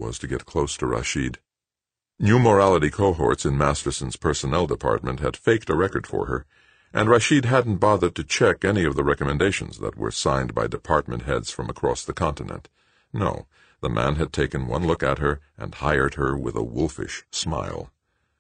was to get close to Rashid. New morality cohorts in Masterson's personnel department had faked a record for her, and Rashid hadn't bothered to check any of the recommendations that were signed by department heads from across the continent. No, the man had taken one look at her and hired her with a wolfish smile.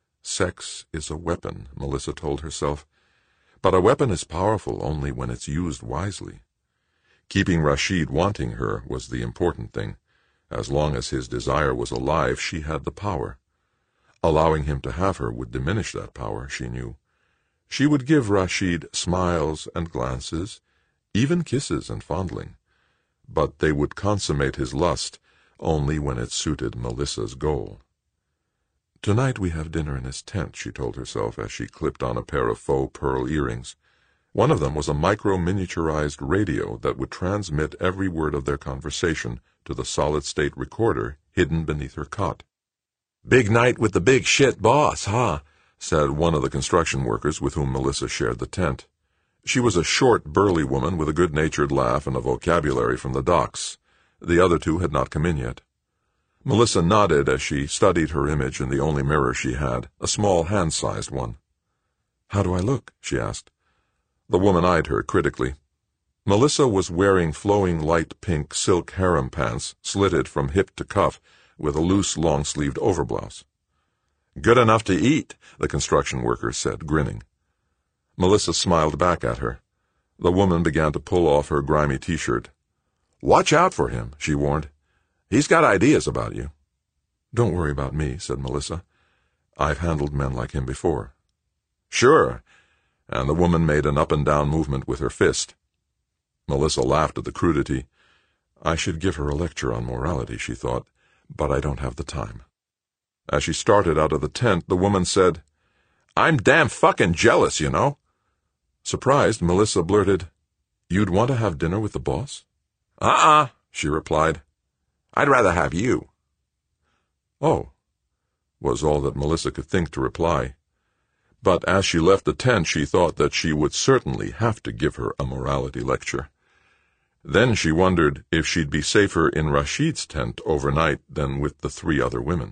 Sex is a weapon, Melissa told herself, but a weapon is powerful only when it's used wisely. Keeping Rashid wanting her was the important thing. As long as his desire was alive, she had the power. Allowing him to have her would diminish that power, she knew. She would give Rashid smiles and glances, even kisses and fondling, but they would consummate his lust only when it suited Melissa's goal. Tonight we have dinner in his tent, she told herself as she clipped on a pair of faux pearl earrings. One of them was a micro-miniaturized radio that would transmit every word of their conversation to the solid-state recorder hidden beneath her cot. "Big night with the big shit boss, huh?" said one of the construction workers with whom Melissa shared the tent. She was a short, burly woman with a good-natured laugh and a vocabulary from the docks. The other two had not come in yet. Melissa nodded as she studied her image in the only mirror she had, a small hand-sized one. "How do I look?" she asked. The woman eyed her critically. Melissa was wearing flowing light pink silk harem pants, slitted from hip to cuff, with a loose long-sleeved overblouse. "Good enough to eat," the construction worker said, grinning. Melissa smiled back at her. The woman began to pull off her grimy T-shirt. "Watch out for him," she warned. "He's got ideas about you." "Don't worry about me," said Melissa. "I've handled men like him before." "Sure," and the woman made an up-and-down movement with her fist. Melissa laughed at the crudity. I should give her a lecture on morality, she thought, but I don't have the time. As she started out of the tent, the woman said, "I'm damn fucking jealous, you know." Surprised, Melissa blurted, "You'd want to have dinner with the boss?" She replied. "I'd rather have you." "Oh," was all that Melissa could think to reply. But as she left the tent, she thought that she would certainly have to give her a morality lecture. Then she wondered if she'd be safer in Rashid's tent overnight than with the 3 other women.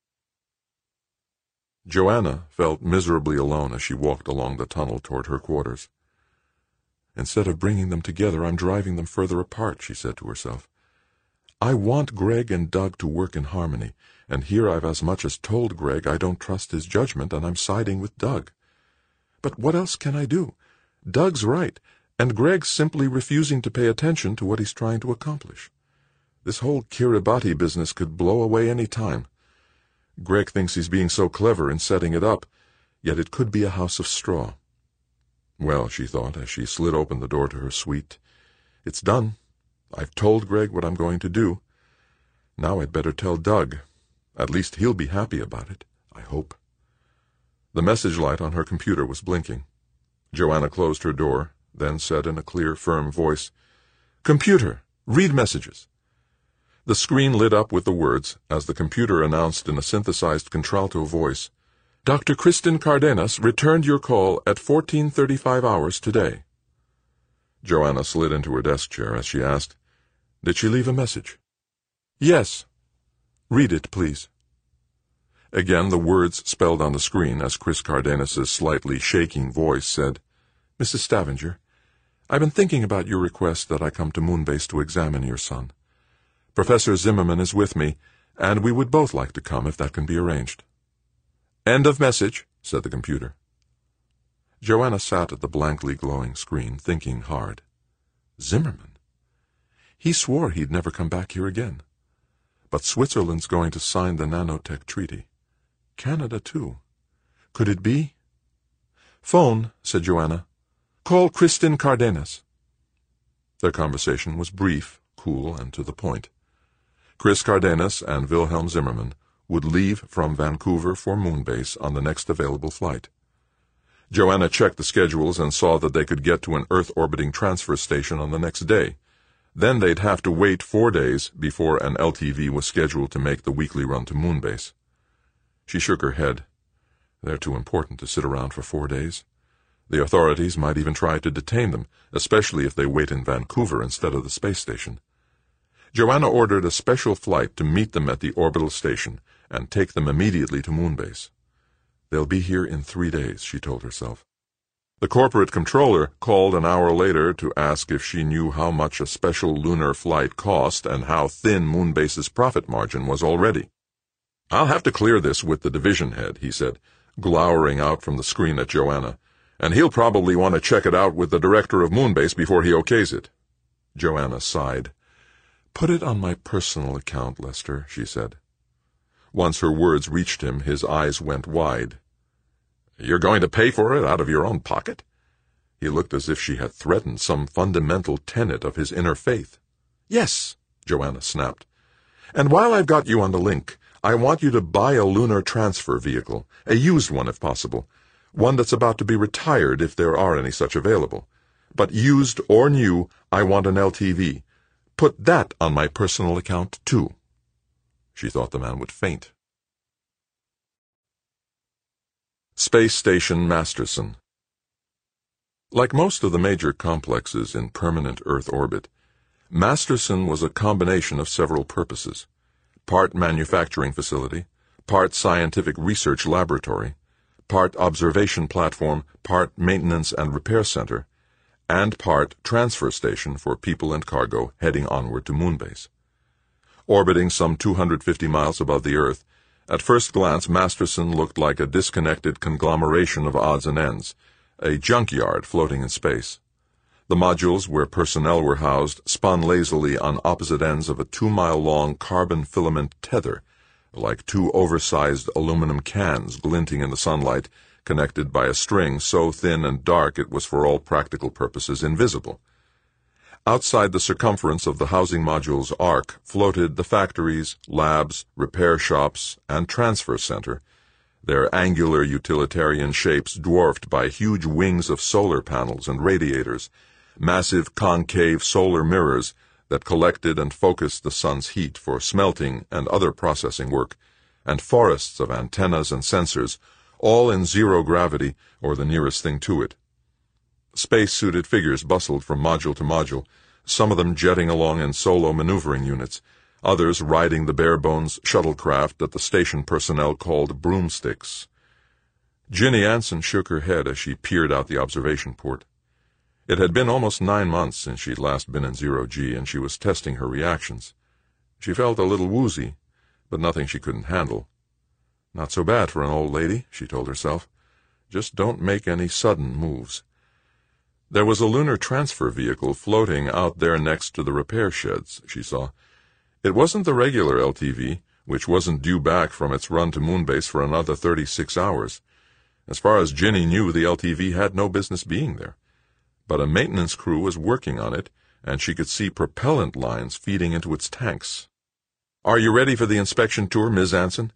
Joanna felt miserably alone as she walked along the tunnel toward her quarters. "Instead of bringing them together, I'm driving them further apart," she said to herself. "I want Greg and Doug to work in harmony, and here I've as much as told Greg I don't trust his judgment and I'm siding with Doug. But what else can I do? Doug's right, and Greg's simply refusing to pay attention to what he's trying to accomplish. This whole Kiribati business could blow away any time. Greg thinks he's being so clever in setting it up, yet it could be a house of straw. Well, she thought, as she slid open the door to her suite, it's done. I've told Greg what I'm going to do. Now I'd better tell Doug. At least he'll be happy about it, I hope." The message light on her computer was blinking. Joanna closed her door, then said in a clear, firm voice, "Computer, read messages." The screen lit up with the words as the computer announced in a synthesized contralto voice, "Dr. Kristen Cardenas returned your call at 14:35 hours today." Joanna slid into her desk chair as she asked, "Did she leave a message?" "Yes." "Read it, please." Again the words spelled on the screen as Chris Cardenas's slightly shaking voice said, "Mrs. Stavanger, I've been thinking about your request that I come to Moonbase to examine your son. Professor Zimmerman is with me, and we would both like to come if that can be arranged." "End of message," said the computer. Joanna sat at the blankly glowing screen, thinking hard. Zimmerman? He swore he'd never come back here again. But Switzerland's going to sign the nanotech treaty. Canada, too. Could it be? "Phone," said Joanna. "Call Kristen Cardenas." Their conversation was brief, cool, and to the point. Chris Cardenas and Wilhelm Zimmerman would leave from Vancouver for Moonbase on the next available flight. Joanna checked the schedules and saw that they could get to an Earth-orbiting transfer station on the next day. Then they'd have to wait 4 days before an LTV was scheduled to make the weekly run to Moonbase. She shook her head. They're too important to sit around for 4 days. The authorities might even try to detain them, especially if they wait in Vancouver instead of the space station. Joanna ordered a special flight to meet them at the orbital station and take them immediately to Moonbase. They'll be here in 3 days, she told herself. The corporate controller called an hour later to ask if she knew how much a special lunar flight cost and how thin Moonbase's profit margin was already. "I'll have to clear this with the division head," he said, glowering out from the screen at Joanna, "and he'll probably want to check it out with the director of Moonbase before he okays it." Joanna sighed. "Put it on my personal account, Lester," she said. Once her words reached him, his eyes went wide. "You're going to pay for it out of your own pocket?" He looked as if she had threatened some fundamental tenet of his inner faith. "Yes," Joanna snapped. "And while I've got you on the link, I want you to buy a lunar transfer vehicle, a used one if possible, one that's about to be retired if there are any such available. But used or new, I want an LTV. Put that on my personal account, too." She thought the man would faint. Space Station Masterson. Like most of the major complexes in permanent Earth orbit, Masterson was a combination of several purposes: part manufacturing facility, part scientific research laboratory, part observation platform, part maintenance and repair center, and part transfer station for people and cargo heading onward to Moonbase. Orbiting some 250 miles above the Earth, at first glance Masterson looked like a disconnected conglomeration of odds and ends, a junkyard floating in space. The modules where personnel were housed spun lazily on opposite ends of a 2-mile-long carbon filament tether, like two oversized aluminum cans glinting in the sunlight, connected by a string so thin and dark it was for all practical purposes invisible. Outside the circumference of the housing module's arc floated the factories, labs, repair shops, and transfer center, their angular utilitarian shapes dwarfed by huge wings of solar panels and radiators, massive concave solar mirrors that collected and focused the sun's heat for smelting and other processing work, and forests of antennas and sensors, all in zero gravity or the nearest thing to it. Space-suited figures bustled from module to module, some of them jetting along in solo maneuvering units, others riding the bare-bones shuttlecraft that the station personnel called broomsticks. Ginny Anson shook her head as she peered out the observation port. It had been almost 9 months since she'd last been in zero-G, and she was testing her reactions. She felt a little woozy, but nothing she couldn't handle. "Not so bad for an old lady," she told herself. "Just don't make any sudden moves." There was a lunar transfer vehicle floating out there next to the repair sheds, she saw. It wasn't the regular LTV, which wasn't due back from its run to Moonbase for another 36 hours. As far as Ginny knew, the LTV had no business being there. But a maintenance crew was working on it, and she could see propellant lines feeding into its tanks. "Are you ready for the inspection tour, Ms. Anson?"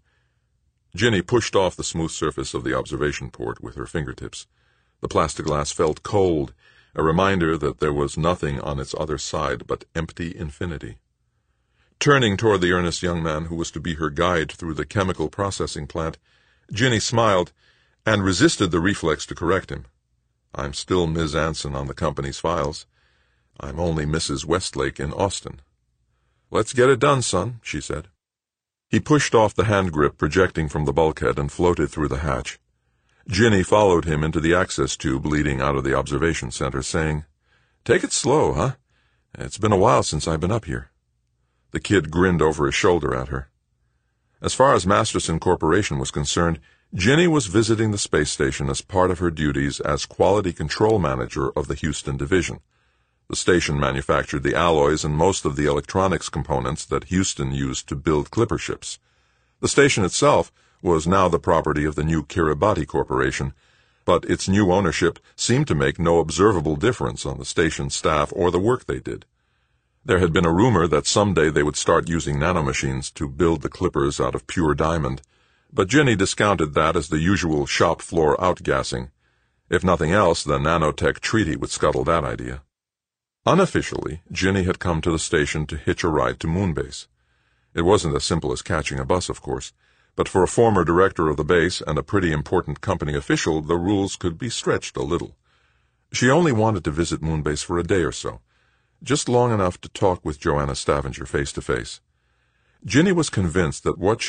Ginny pushed off the smooth surface of the observation port with her fingertips. The plexiglass felt cold, a reminder that there was nothing on its other side but empty infinity. Turning toward the earnest young man who was to be her guide through the chemical processing plant, Ginny smiled and resisted the reflex to correct him. "I'm still Ms. Anson on the company's files. I'm only Mrs. Westlake in Austin." "Let's get it done, son," she said. He pushed off the hand grip projecting from the bulkhead and floated through the hatch. Ginny followed him into the access tube leading out of the observation center, saying, "Take it slow, huh? It's been a while since I've been up here." The kid grinned over his shoulder at her. As far as Masterson Corporation was concerned, Ginny was visiting the space station as part of her duties as quality control manager of the Houston division. The station manufactured the alloys and most of the electronics components that Houston used to build clipper ships. The station itself was now the property of the new Kiribati Corporation, but its new ownership seemed to make no observable difference on the station staff or the work they did. There had been a rumor that someday they would start using nanomachines to build the clippers out of pure diamond, but Ginny discounted that as the usual shop floor outgassing. If nothing else, the nanotech treaty would scuttle that idea. Unofficially, Ginny had come to the station to hitch a ride to Moonbase. It wasn't as simple as catching a bus, of course, but for a former director of the base and a pretty important company official, the rules could be stretched a little. She only wanted to visit Moonbase for a day or so. just long enough to talk with Joanna Stavanger face to face. Ginny was convinced that what